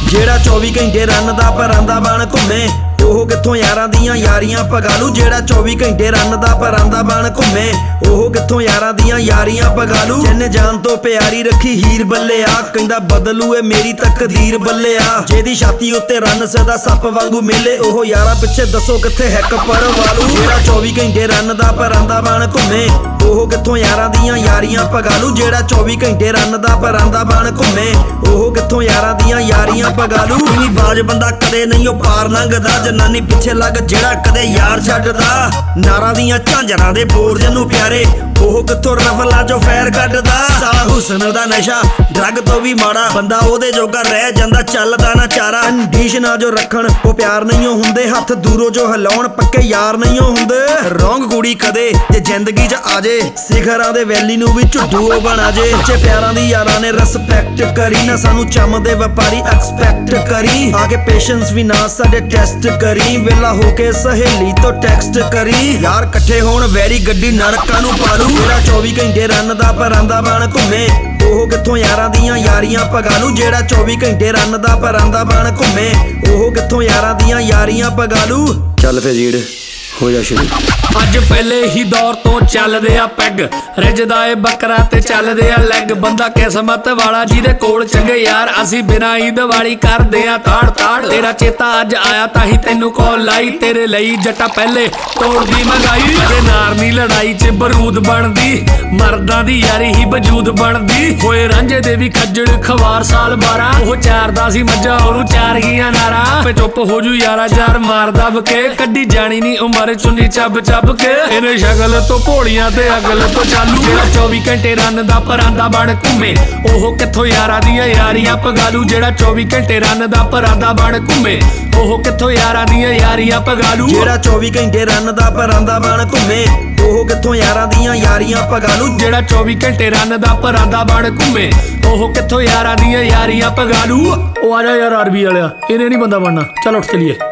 ਜਿਹੜਾ 24 ਘੰਟੇ ਰਨ ਦਾ ਪਰਾਂਦਾ ਬਣ ਘੁੰਮੇ ਉਹ ਕਿੱਥੋਂ ਯਾਰਾਂ ਦੀਆਂ ਯਾਰੀਆਂ ਪਗਾਲੂ। ਜਿਹੜਾ 24 ਘੰਟੇ ਰਨ ਦਾ ਪਰਾਂਦਾ ਬਣ ਘੁੰਮੇ ਉਹ ਕਿੱਥੋਂ ਯਾਰਾਂ ਦੀਆਂ ਯਾਰੀਆਂ ਪਗਾਲੂ। ਜਿਹਨੇ ਜਾਨ ਤੋਂ ਪਿਆਰੀ ਰੱਖੀ ਹੀਰ ਬੱਲਿਆ ਕਹਿੰਦਾ ਬਦਲੂ ਏ ਮੇਰੀ ਤਕਦੀਰ ਬੱਲਿਆ। ਜਿਹਦੀ ਛਾਤੀ ਉੱਤੇ ਰਨ ਸਦਾ ਸੱਪ ਵਾਂਗੂ ਮਿਲੇ ਉਹ ਯਾਰਾਂ ਪਿੱਛੇ ਦੱਸੋ ਕਿੱਥੇ ਹੈਕ ਪਰਵਾਲੂ। ਜਿਹੜਾ 24 ਘੰਟੇ ਰਨ ਦਾ ਪਰਾਂਦਾ ਬਣ ਘੁੰਮੇ ਉਹ ਕਿੱਥੋਂ ਯਾਰਾਂ ਦੀਆਂ ਯਾਰੀਆਂ ਪਗਾਲੂ। ਜਿਹੜਾ 24 ਘੰਟੇ ਰਨ ਦਾ ਪਰਾਂਦਾ ਬਣ ਘੁੰਮੇ ਉਹ ਕਿੱਥੋਂ ਯਾਰਾਂ ਦੀਆਂ ਯਾਰੀਆਂ ਪਗਾਲੂ। ਵੀ ਬਾਜ ਬੰਦਾ ਕਦੇ ਨਹੀਂ ਉਹ ਪਾਰ ਲੰਘਦਾ ਜਨਾਨੀ ਪਿੱਛੇ ਲੱਗ ਜਿਹੜਾ ਕਦੇ ਯਾਰ ਛੱਡਦਾ। ਨਾਰਾਂ ਦੀਆਂ ਝਾਂਜਰਾਂ ਦੇ ਬੋਰਜ ਨੂੰ ਪਿਆਰੇ ਉਹ ਕਿੱਥੋਂ ਰਫਲਾਂ ਚੋਂ ਫੈਰ ਕੱਢਦਾ। ਸਾਲਾ ਹੁਸਨ ਦਾ ਨਸ਼ਾ ਡਰੱਗ ਤੋਂ ਵੀ ਮਾੜਾ ਬੰਦਾ ਉਹਦੇ ਜੋਗਾ ਰਹਿ ਜਾਂਦਾ ਚੱਲਦਾ ਨਾ ਚਾਰਾ। ਕੰਡੀਸ਼ਨਾਂ ਜੋ ਰੱਖਣ ਉਹ ਪਿਆਰ ਨਹੀਂ ਹੁੰਦੇ ਹੱਥ ਦੂਰੋਂ ਜੋ ਹਿਲਾਉਣ ਪੱਕੇ ਯਾਰ ਨਹੀਂ ਹੁੰਦੇ। ਰੌਂਗ ਕੁੜੀ ਕਦੇ ਜੇ ਜ਼ਿੰਦਗੀ 'ਚ ਆ ਜੇ ਸਿਖਰਾਂ ਦੇ ਵੈਲੀ ਨੂੰ ਵੀ ਝੁੱਡੂ ਉਹ ਬਣਾ ਜੇ। ਸੱਚੇ ਪਿਆਰਾਂ ਦੀ ਯਾਰਾਂ ਨੇ ਰਿਸਪੈਕਟ ਕਰੀ ਨਾ ਸਾਨੂੰ ਚੰਮ ਦੇ ਵਪਾਰੀ ਐਕਸਪੈਕਟ ਕਰੀ। ਆ ਕੇ ਪੇਸ਼ੈਂਸ ਵੀ ਨਾ ਸਾਡੇ ਟੈਸਟ ਕਰੀ ਵੇਲਾ ਹੋ ਕੇ ਸਹੇਲੀ ਤੋਂ ਟੈਕਸਟ ਕਰੀ। ਯਾਰ ਇਕੱਠੇ ਹੋਣ ਵੈਰੀ ਗੱਡੀ ਨਰਕਾਂ ਨੂੰ ਪਾਲੂ। ਜਿਹੜਾ 24 ਘੰਟੇ ਰਨ ਦਾ ਪਰਾਂਦਾ ਬਣ ਘੁੰਮੇ ਉਹ ਕਿੱਥੋਂ ਯਾਰਾਂ ਦੀਆਂ ਯਾਰੀਆਂ ਪਗਾਲੂ। ਜਿਹੜਾ 24 ਘੰਟੇ ਰਨ ਦਾ ਪਰਾਂਦਾ ਬਣ ਘੁੰਮੇ ਉਹ ਕਿੱਥੋਂ ਯਾਰਾਂ ਦੀਆਂ ਯਾਰੀਆਂ ਪਗਾਲੂ। ਚੱਲ ਫੇ ਜੀੜ ਹੋ ਜਾ ਸ਼ੁਰੂ। ਅੱਜ ਪਹਿਲੇ ਹੀ ਦੌਰ ਤੋਂ ਚੱਲਦੇ ਆ ਪੈਗ ਰਿਜਦਾ ਏ ਬੱਕਰਾ ਤੇ ਚੱਲਦੇ ਆ ਲੈਗ। ਬੰਦਾ ਕਿਸਮਤ ਵਾਲਾ ਜਿਹਦੇ ਕੋਲ ਚੰਗੇ ਯਾਰ ਅਸੀਂ ਬਿਨਾਂ ਹੀ ਦੀਵਾਲੀ ਕਰਦੇ ਆ ਤਾੜ ਤਾੜ। ਤੇਰਾ ਚੇਤਾ ਅੱਜ ਆਇਆ ਤਾਂ ਹੀ ਤੈਨੂੰ ਕਾਲ ਲਾਈ ਤੇਰੇ ਲਈ ਜੱਟਾ ਪਹਿਲੇ ਤੋੜਦੀ ਮਹਿੰਗਾਈ। ਤੇ ਨਾਰਨੀ ਲੜਾਈ 'ਚ ਬਰੂਦ ਬਣਦੀ ਮਰਦਾਂ ਦੀ ਯਾਰੀ ਹੀ ਵਜੂਦ ਬਣਦੀ। ਹੋਏ ਰਾਂਝੇ ਦੇ ਵੀ ਖੱਜਲ ਖਵਾਰ ਸਾਲ 12 ਉਹ ਚਾਰਦਾ ਸੀ ਮੱਝਾਂ ਉਹਨੂੰ ਚਾਰ ਗਈਆਂ ਨਾਰਾ। ਪੇ ਚੁੱਪ ਹੋ ਜੂ ਯਾਰਾ ਯਾਰ ਮਾਰ ਦਬ ਕੇ ਕੱਢੀ ਜਾਣੀ ਨੀ ਉਮਰ ਚੁੰਨੀ ਚੱਬ ਚੱਬ ਕੇ। ਇਹਨੇ ਸ਼ਕਲ ਤੋਂ ਭੋਲੀਆਂ ਤੇ ਅਗਲ ਤੋਂ ਚਾਲੂ। ਜਿਹੜਾ 24 ਘੰਟੇ ਰਨ ਦਾ ਪਰਾਂਦਾ ਬਣ ਘੁੰਮੇ ਉਹ ਕਿੱਥੋਂ ਯਾਰਾਂ ਦੀਆਂ ਯਾਰੀਆਂ ਪਗਾਲੂ। ਜਿਹੜਾ 24 ਘੰਟੇ ਰਨ ਦਾ ਪਰਾਂਦਾ ਬਣ ਘੁੰਮੇ ਉਹ ਕਿੱਥੋਂ ਯਾਰਾਂ ਦੀਆਂ ਯਾਰੀਆਂ ਪਗਾਲੂ। ਜਿਹੜਾ 24 ਘੰਟੇ ਰਨ ਦਾ ਪਰਾਂਦਾ ਬਣ ਘੁੰਮੇ ਉਹ ਕਿੱਥੋਂ ਯਾਰਾਂ ਦੀਆਂ ਯਾਰੀਆਂ ਪਗਾਲੂ। ਜਿਹੜਾ 24 ਘੰਟੇ ਰਨ ਦਾ ਪਰਾਂਦਾ ਬਣ ਘੁੰਮੇ ਉਹ ਕਿੱਥੋਂ ਯਾਰਾਂ ਦੀਆਂ ਯਾਰੀਆਂ ਪਗਾਲੂ। ਉਹ ਆ ਜਾ ਯਾਰ ਆਰਬੀ ਵਾਲਿਆ ਇਹਨੇ ਨਹੀਂ ਬੰਦਾ ਬਣਨਾ ਚੱਲ ਉੱਠ ਚਲੀਏ।